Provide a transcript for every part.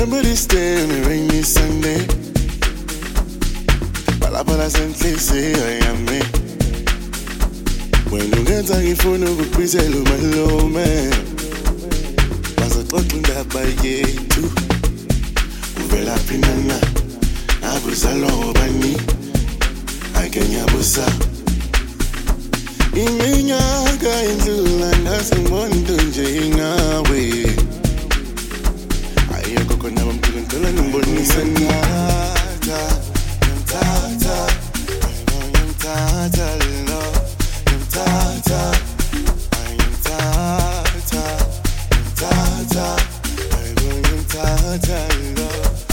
remember this day on a rainy Sunday. Palabra sentenhle yami. Wena ungenza ngifuna ukukhwizela umalume. Bazoxoxa indaba yethu. Uvela phinana. Abuzalwa obani. Ake ngiyabusa. Iminyaka indlula nasimondo nje ngawe. Ayekho khona bamphila ngicela ngibonise ngiyatha lo ngiyatha lo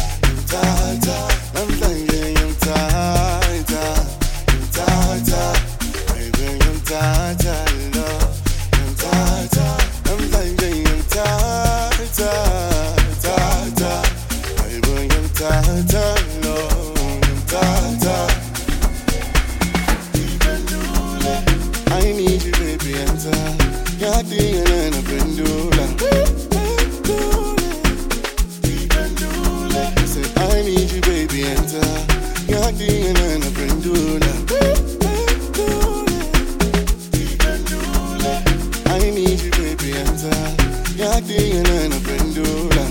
namhlanje ngiyatha I need you, baby, enter. You're thinking of pendula. I said, I need you, baby, enter. You're thinking of pendula. I need you, baby, enter. You're thinking of pendula.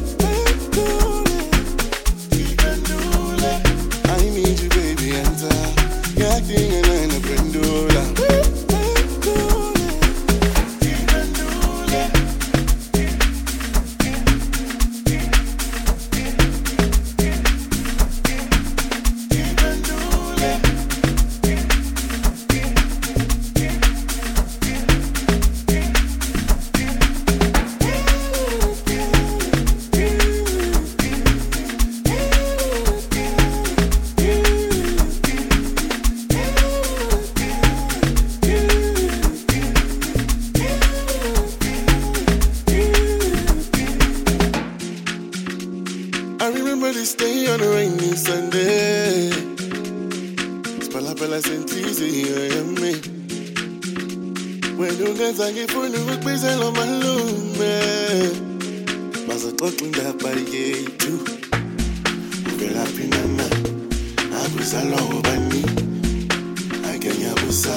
I need you, baby, enter. You're thinking of pendula. I remember this day on a rainy Sunday. Spalapala sentisi yami. Wena ungenza ngifuna ukukhwizela umalume. Bazoxoxa indaba yethu. Uvela phinana. Abuzalwa obani. Ake ngiyabusa.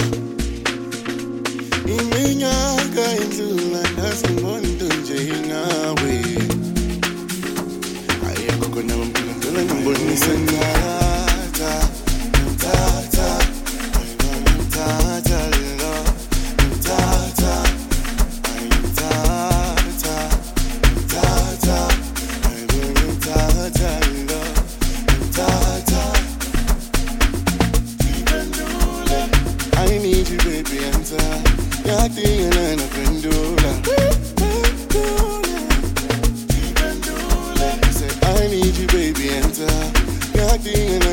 Iminyaka indlula nasimondo nje ngawe. Kona bamphila ngicela ngibonise ngiyatha lo I need you, baby, enter. You're thinking of pendula. I need you, baby, enter. You're thinking